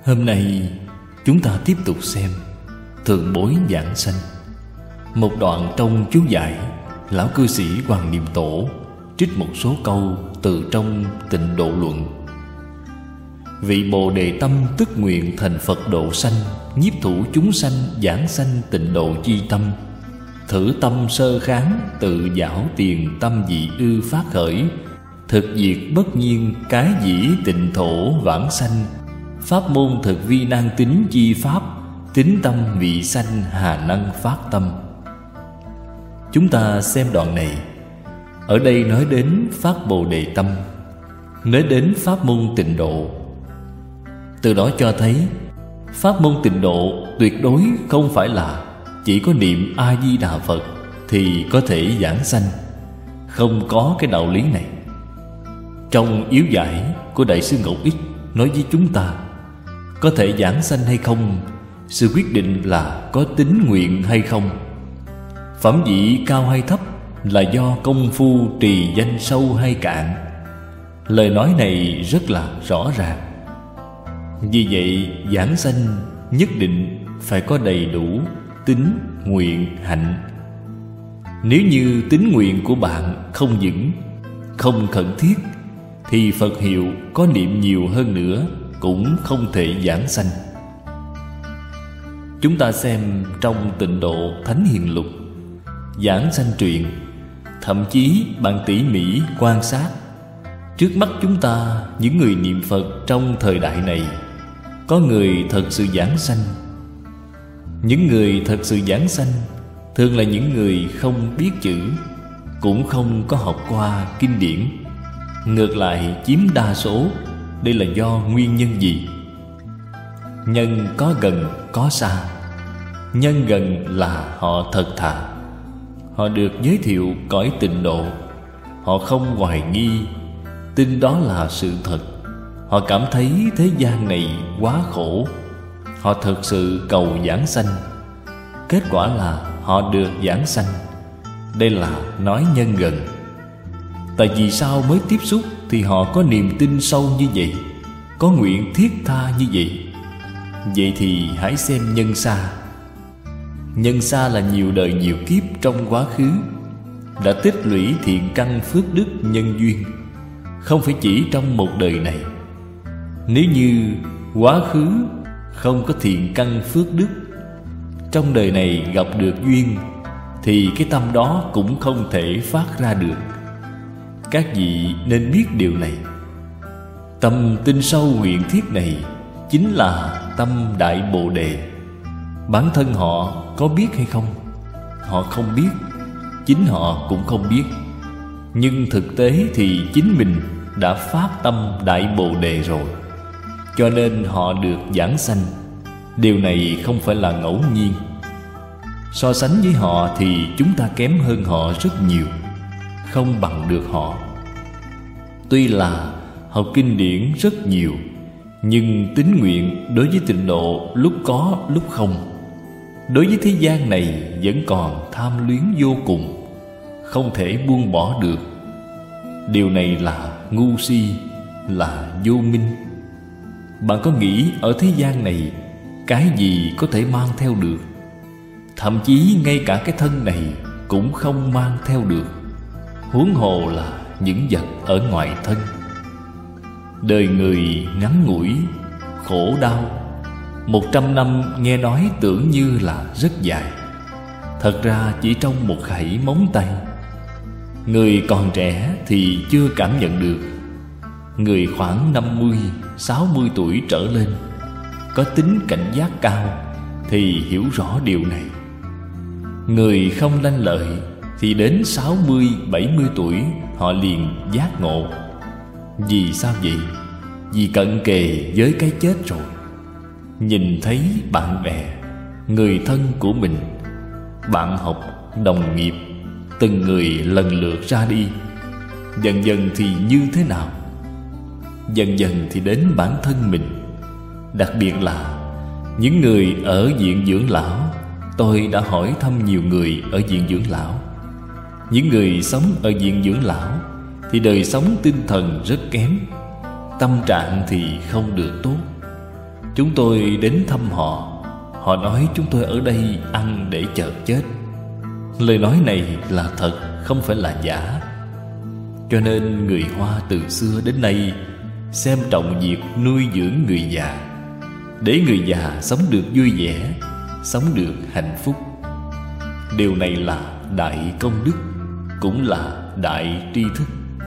Hôm nay chúng ta tiếp tục xem Thượng Bối Giảng Sanh. Một đoạn trong chú giải, lão cư sĩ Hoàng Niệm Tổ trích một số câu từ trong Tịnh Độ Luận. Vị Bồ Đề tâm tức nguyện thành Phật độ sanh, nhiếp thủ chúng sanh giảng sanh tịnh độ chi tâm. Thử tâm sơ kháng, tự giảo tiền tâm dị ư phát khởi. Thực diệt bất nhiên, cái dĩ tịnh thổ vãng sanh. Pháp môn thực vi nan tính chi pháp, tính tâm vị sanh hà năng phát tâm. Chúng ta xem đoạn này. Ở đây nói đến phát Bồ Đề tâm, nói đến pháp môn tịnh độ. Từ đó cho thấy pháp môn tịnh độ tuyệt đối không phải là chỉ có niệm A-di-đà Phật thì có thể giảng sanh. Không có cái đạo lý này. Trong yếu giải của Đại sư Ngọc Ích nói với chúng ta, có thể giảng sanh hay không, sự quyết định là có tín nguyện hay không. Phẩm vị cao hay thấp là do công phu trì danh sâu hay cạn. Lời nói này rất là rõ ràng. Vì vậy giảng sanh nhất định phải có đầy đủ tín, nguyện, hạnh. Nếu như tín nguyện của bạn không vững, không khẩn thiết, thì Phật hiệu có niệm nhiều hơn nữa cũng không thể giảng sanh. Chúng ta xem trong Tịnh Độ Thánh Hiền Lục giảng sanh truyện. Thậm chí bạn tỉ mỉ quan sát, trước mắt chúng ta những người niệm Phật trong thời đại này, có người thật sự giảng sanh. Những người thật sự giảng sanh thường là những người không biết chữ, cũng không có học qua kinh điển. Ngược lại chiếm đa số. Đây là do nguyên nhân gì? Nhân có gần có xa. Nhân gần là họ thật thà, họ được giới thiệu cõi tịnh độ. Họ không hoài nghi, tin đó là sự thật. Họ cảm thấy thế gian này quá khổ. Họ thực sự cầu giảng sanh. Kết quả là họ được giảng sanh. Đây là nói nhân gần. Tại vì sao mới tiếp xúc thì họ có niềm tin sâu như vậy, có nguyện thiết tha như vậy. Vậy thì hãy xem nhân xa. Nhân xa là nhiều đời nhiều kiếp trong quá khứ đã tích lũy thiện căn phước đức nhân duyên, không phải chỉ trong một đời này. Nếu như quá khứ không có thiện căn phước đức, trong đời này gặp được duyên, thì cái tâm đó cũng không thể phát ra được. Các vị nên biết điều này. Tâm tin sâu nguyện thiết này chính là tâm Đại Bồ Đề. Bản thân họ có biết hay không? Họ không biết, chính họ cũng không biết. Nhưng thực tế thì chính mình đã phát tâm Đại Bồ Đề rồi, cho nên họ được giảng sanh. Điều này không phải là ngẫu nhiên. So sánh với họ thì chúng ta kém hơn họ rất nhiều, không bằng được họ. Tuy là học kinh điển rất nhiều, nhưng tín nguyện đối với tịnh độ lúc có lúc không. Đối với thế gian này vẫn còn tham luyến vô cùng, không thể buông bỏ được. Điều này là ngu si, là vô minh. Bạn có nghĩ ở thế gian này cái gì có thể mang theo được? Thậm chí ngay cả cái thân này cũng không mang theo được, huống hồ là những vật ở ngoài thân. Đời người ngắn ngủi, khổ đau. 100 năm nghe nói tưởng như là rất dài, thật ra chỉ trong một khẩy móng tay. Người còn trẻ thì chưa cảm nhận được. Người khoảng 50, 60 tuổi trở lên, có tính cảnh giác cao thì hiểu rõ điều này. Người không lanh lợi thì đến 60, 70 tuổi họ liền giác ngộ. Vì sao vậy? Vì cận kề với cái chết rồi. Nhìn thấy bạn bè, người thân của mình, bạn học, đồng nghiệp, từng người lần lượt ra đi. Dần dần thì như thế nào? Dần dần thì đến bản thân mình. Đặc biệt là những người ở viện dưỡng lão. Tôi đã hỏi thăm nhiều người ở viện dưỡng lão. Những người sống ở viện dưỡng lão thì đời sống tinh thần rất kém, tâm trạng thì không được tốt. Chúng tôi đến thăm họ. Họ nói chúng tôi ở đây ăn để chờ chết. Lời nói này là thật, không phải là giả. Cho nên người Hoa từ xưa đến nay xem trọng việc nuôi dưỡng người già, để người già sống được vui vẻ, sống được hạnh phúc. Điều này là đại công đức, cũng là đại tri thức.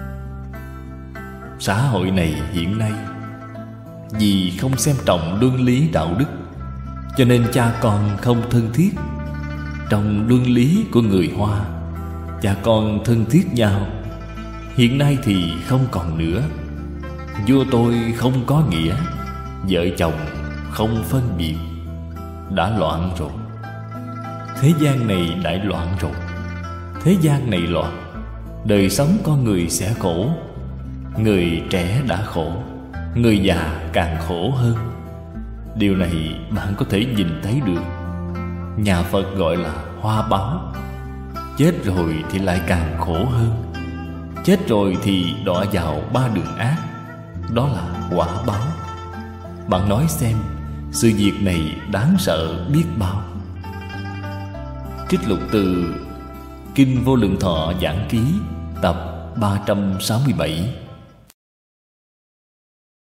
Xã hội này hiện nay vì không xem trọng luân lý đạo đức, cho nên cha con không thân thiết. Trong luân lý của người Hoa, cha con thân thiết nhau. Hiện nay thì không còn nữa. Vua tôi không có nghĩa, vợ chồng không phân biệt. Đã loạn rồi. Thế gian này đại loạn rồi. Thế gian này loạn, đời sống con người sẽ khổ. Người trẻ đã khổ, người già càng khổ hơn. Điều này bạn có thể nhìn thấy được. Nhà Phật gọi là hoa báo. Chết rồi thì lại càng khổ hơn. Chết rồi thì đọa vào 3 đường ác. Đó là quả báo. Bạn nói xem, sự việc này đáng sợ biết bao. Trích lục từ Kinh Vô Lượng Thọ Giảng Ký tập 367.